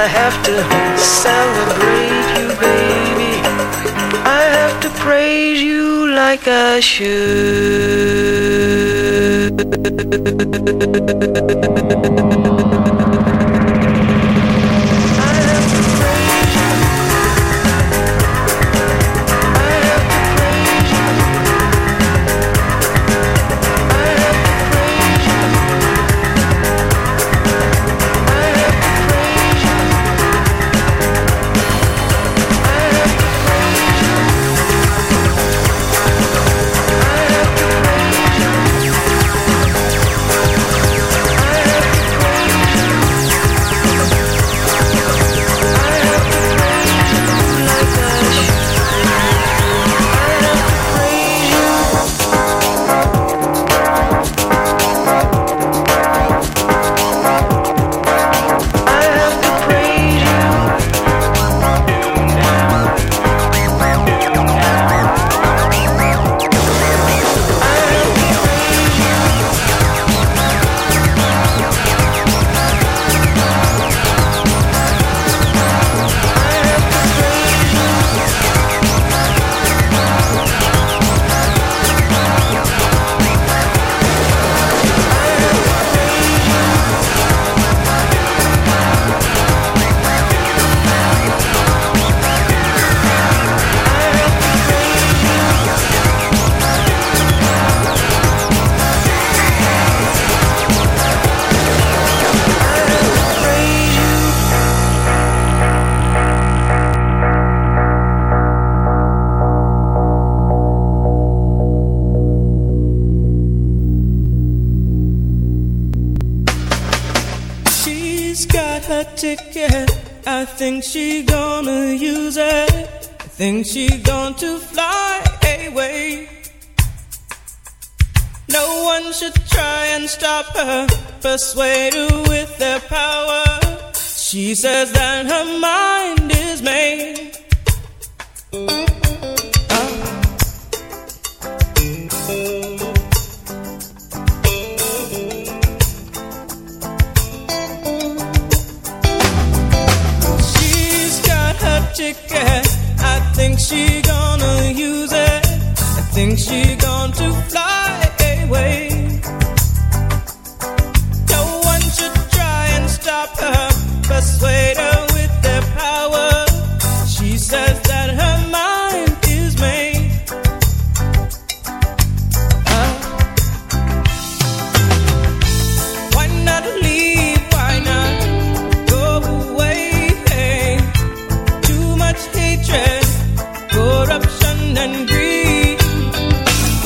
have to celebrate you, baby. I have to praise you like I should. Ticket, I think she gonna use it. I think she going to fly away. No one should try and stop her, persuade her with their power. She says that her mind is made. Ticket, I think she gonna use it. I think she going to fly away. No one should try and stop her, persuade her with their power. She says that her mind is made. Why not leave? Why not go away? Hatred, corruption and greed.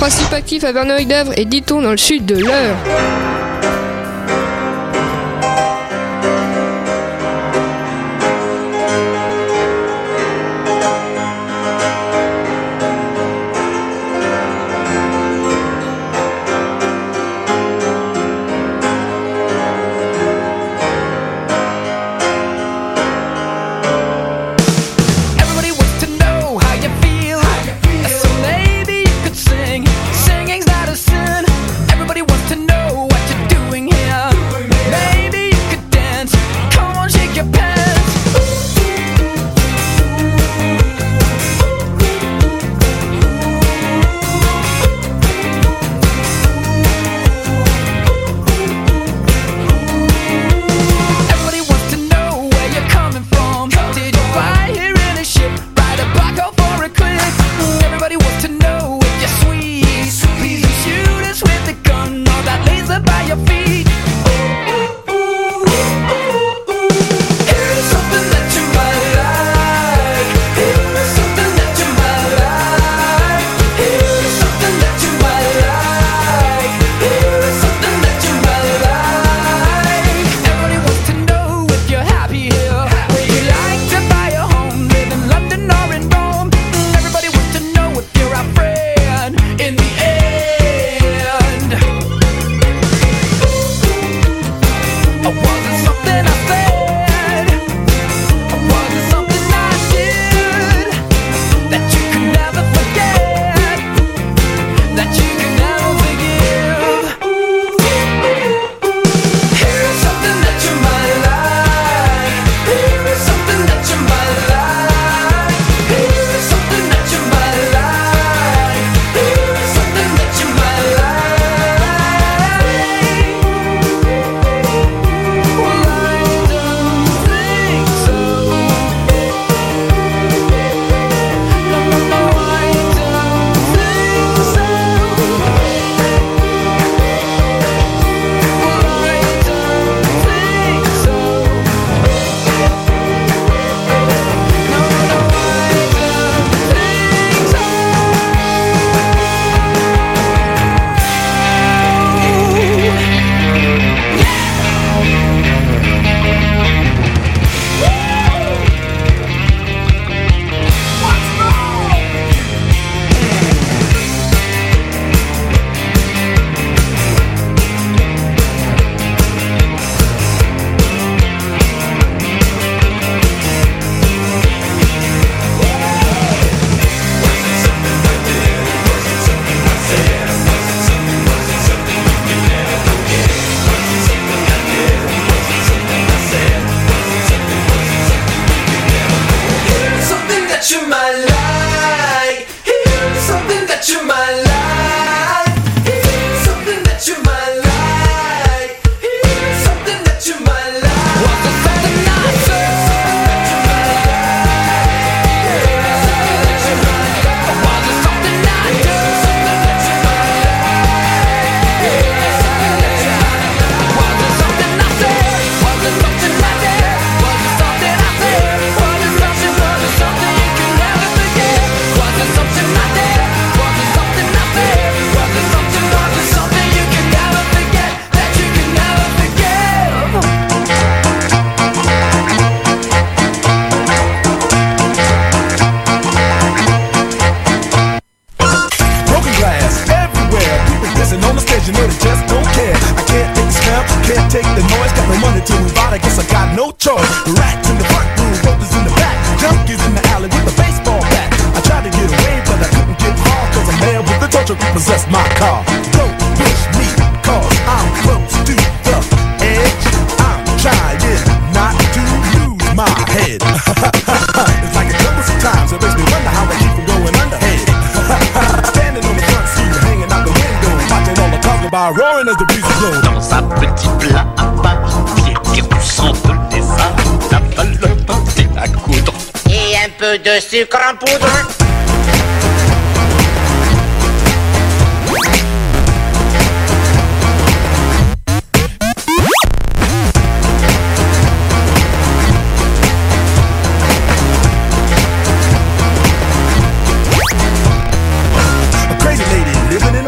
Principe actif à Verneuil-d'Avre et Diton dans le sud de l'Eure. Dans un petit plat à part, vieillir du sang de lézard, la valeur teintée à coudre et un peu de sucre en poudre. A crazy lady living in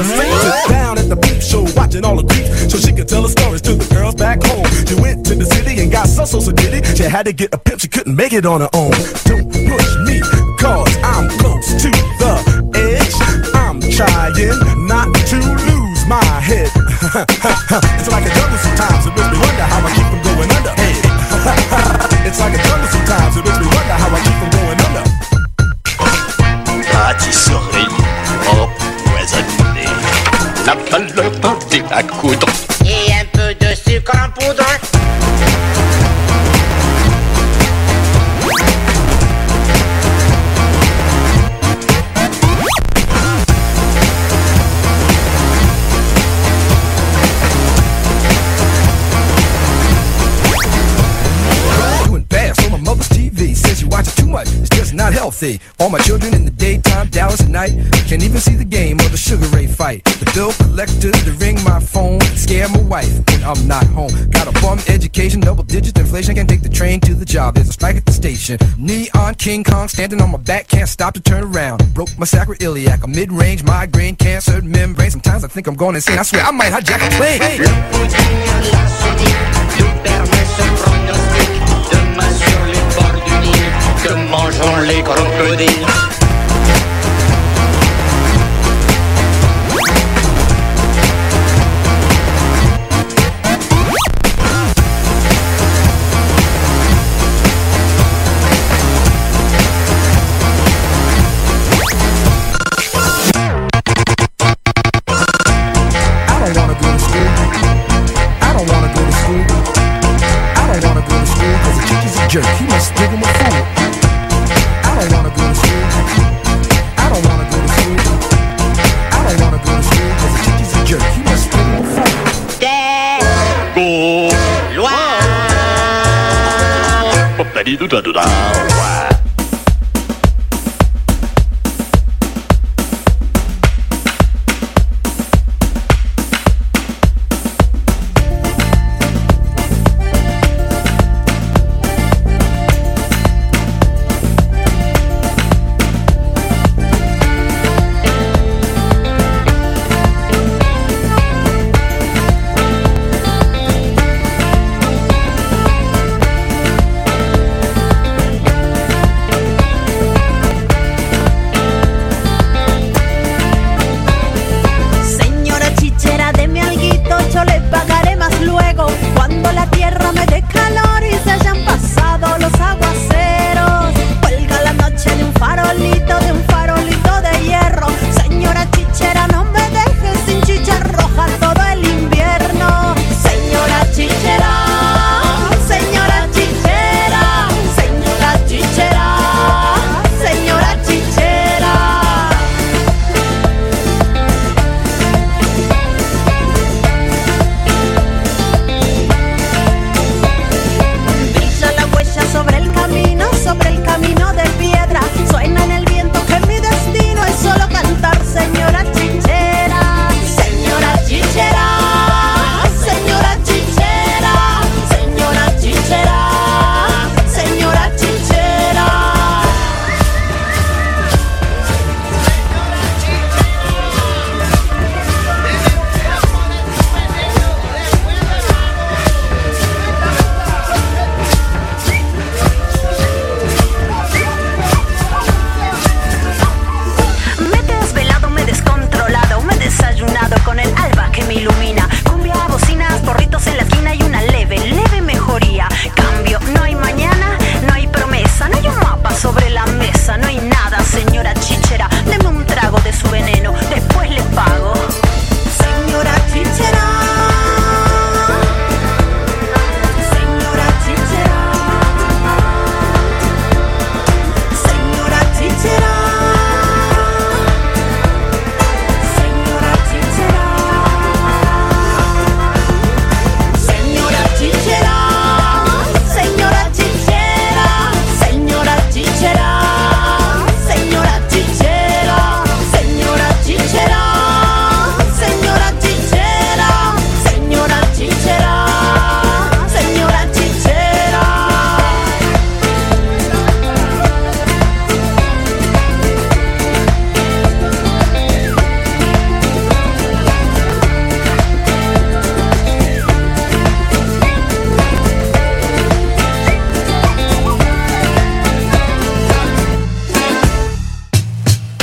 straight sit down at the peep show, watching all the creeps, so she could tell her stories to the girls back home. She went to the city and got so did it. She had to get a pimp, she couldn't make it on her own. Don't push me, cause I'm close to the edge. I'm trying not to lose my head. It's like a jungle sometimes, it makes me wonder how I keep from going under. Hey. It's like a jungle sometimes, it makes me wonder how I keep from going under. Pâtisserie empoisonnée, la valeur pâté à coudre. Et un peu de sucre en poudre. Watching too much, it's just not healthy. All my children in the daytime, Dallas at night. Can't even see the game or the Sugar Ray fight. The bill collectors to ring my phone, scare my wife when I'm not home. Got a bum education, double digit inflation. Can't take the train to the job, there's a strike at the station. Neon King Kong standing on my back, can't stop to turn around. Broke my sacroiliac, a mid-range migraine, cancer membrane. Sometimes I think I'm going insane, I swear I might hijack a plane. Le pudding, la soudine, nous permet ce pronostic. Demain sur les bords du Nil, que mangeront les crocodiles. Jerk, he must dig him a fool. I don't wanna go to school. I don't wanna go to school. I don't wanna go to school cause the teacher's a jerk. He must dig him a fool. Go. Loin.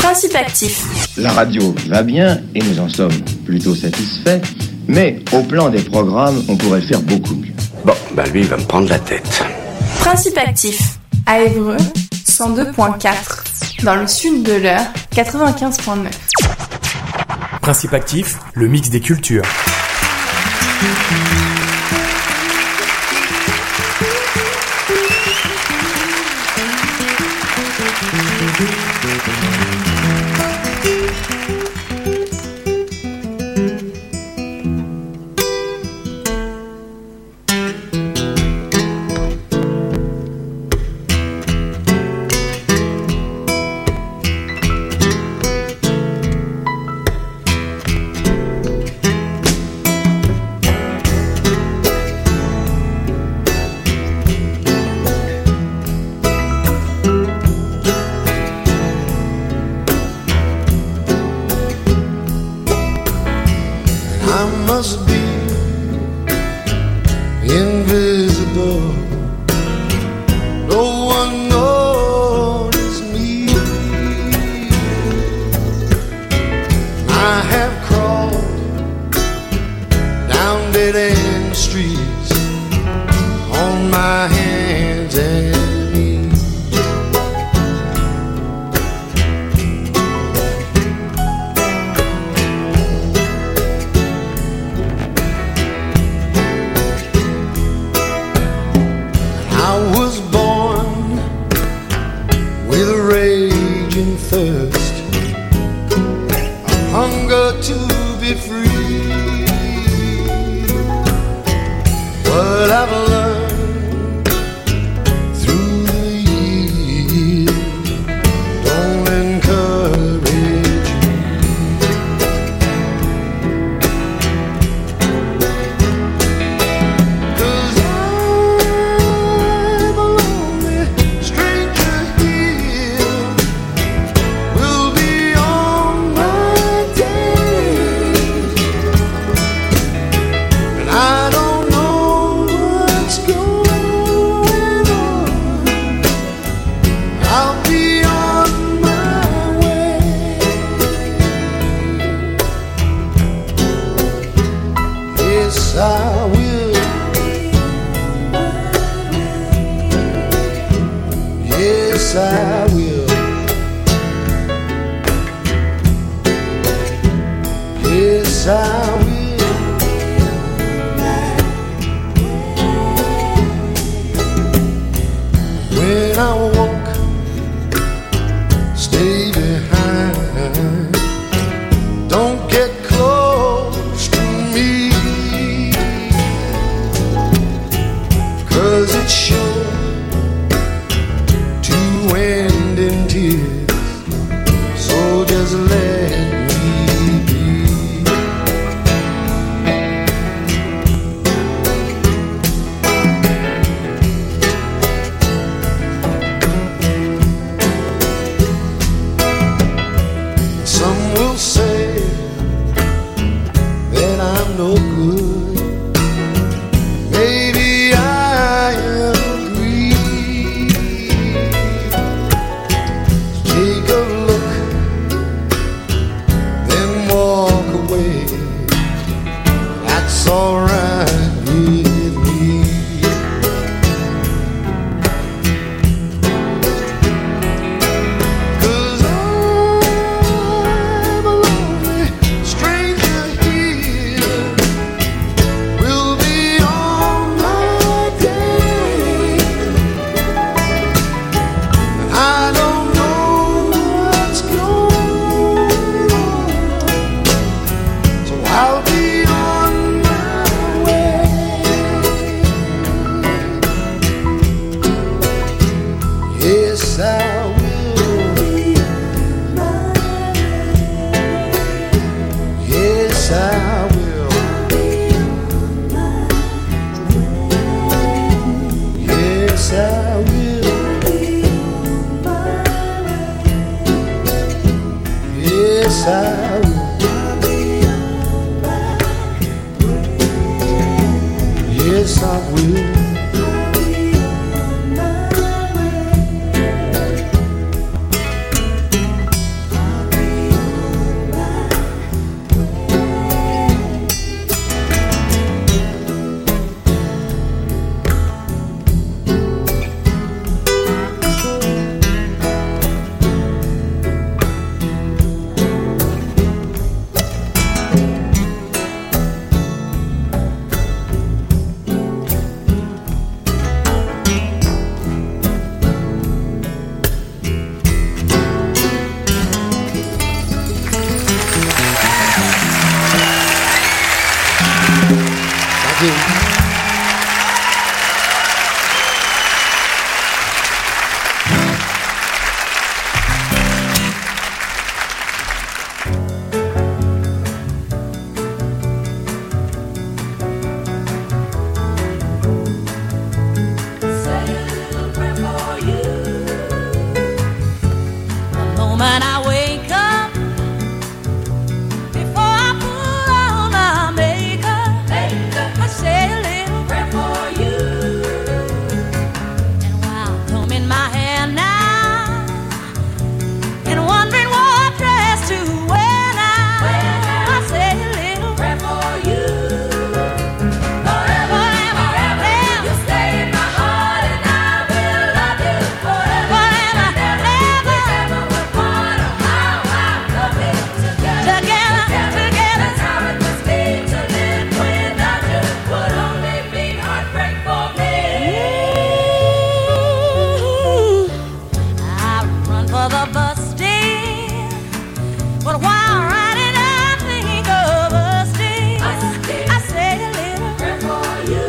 Principe actif. La radio va bien et nous en sommes plutôt satisfaits, mais au plan des programmes, on pourrait faire beaucoup mieux. Bon, bah lui, il va me prendre la tête. Principe actif. À Évreux, 102.4. Dans le sud de l'Eure, 95.9. Principe actif, le mix des cultures. moment I wake up, before I put on my makeup, I say a little prayer for you. And while combing my hair now, and wondering what dress to wear now, I say a little prayer for you. Forever, forever, you stay in my heart, and I will love you forever. Forever, ever, never will part. Oh, how I love it together, together, together. That's how it must be to live without you. Would only be heartbreak for me. I run for the bus stand, but while riding I think of us days. I say a little prayer for you.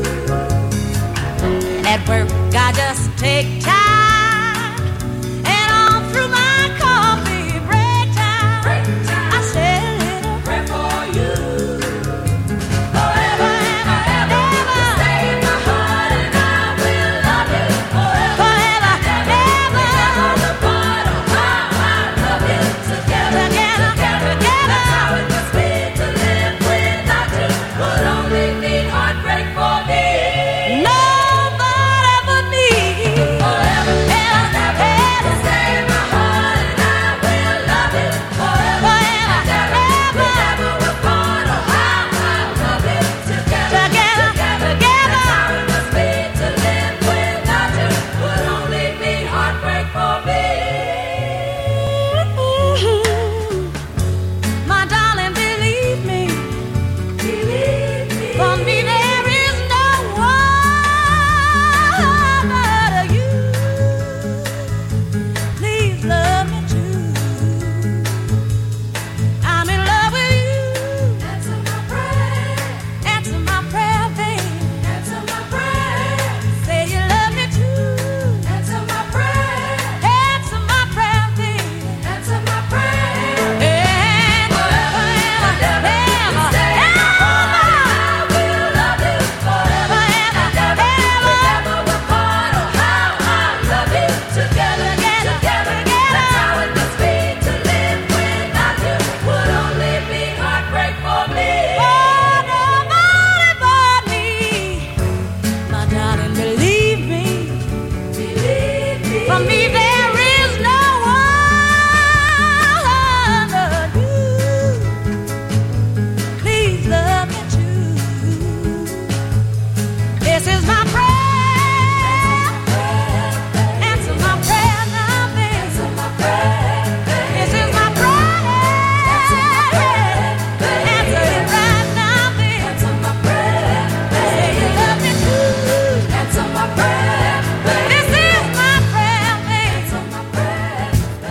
And at work I just take time, and all through my coffee break time, I say a little prayer for you. Forever, ever, ever, you stay in my heart, and I will love you forever. Forever, ever, never will part. Oh, how I love you together, together, together. That's how it must be to live without you. Would only be heartbreak for me. Nobody but me. Forever, ever, ever, you stay in my heart, and I will love you forever. Forever, ever, never will part. Oh, how I love you together, together, together. That's how it must be to live without you. Would only be heartbreak for me. My darling, believe me, for me there is no one but you. Please love me too. I'm in love with you. Answer my prayer. Answer my prayer, babe. Answer my prayer. Say you love me too. Answer my prayer. Answer my prayer, babe. Answer my prayer. And forever, ever, ever, ever, I will love you forever. Ever, ever, never will part. Oh, how I love you together, together, together. That's how it must be to live without you. Would only be heartbreak for me. Oh, nobody but me. My darling, believe me. For me there is no one but you. Please love me too. This is my prayer. Answer my prayer now, baby. Answer my prayer. This is my prayer. Answer it right now, baby. Answer my prayer. Say you love me too. Answer my prayer. This is my prayer, baby. Answer my prayer.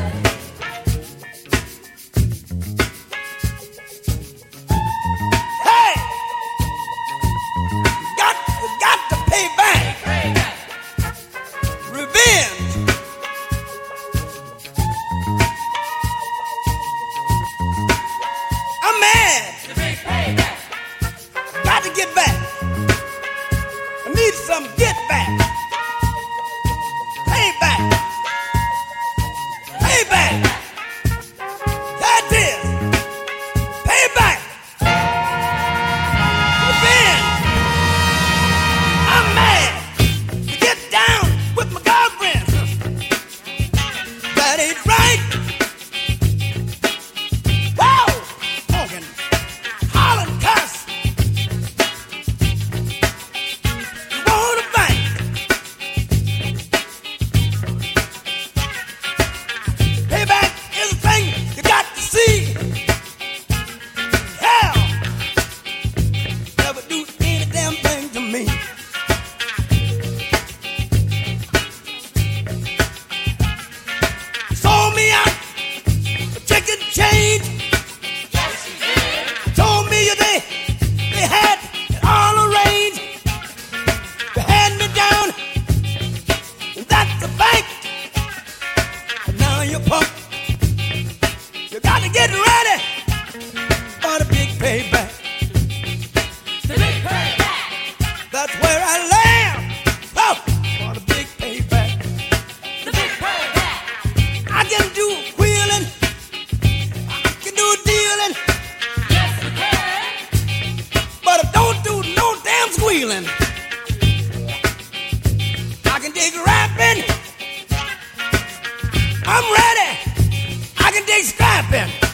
Hey! Got to pay back. Revenge. I'm mad. Got to get back. I need some get back. Pay back. Pay back. That is. Pay back. Revenge. I'm mad to get down with my girlfriends. That ain't right. Wow! Honking, hollering, cuss. You wanna fight? Payback is a thing you got to see. Hell, never do any damn thing to me. Sold me out for chicken change. Yes, you did. Told me they had it all arranged. They had me down, and that's the bank. But now you're punk. You got to get ready for the big payback. The big payback. That's where I land. Oh, for the big payback. The big payback. I can do quick. happen.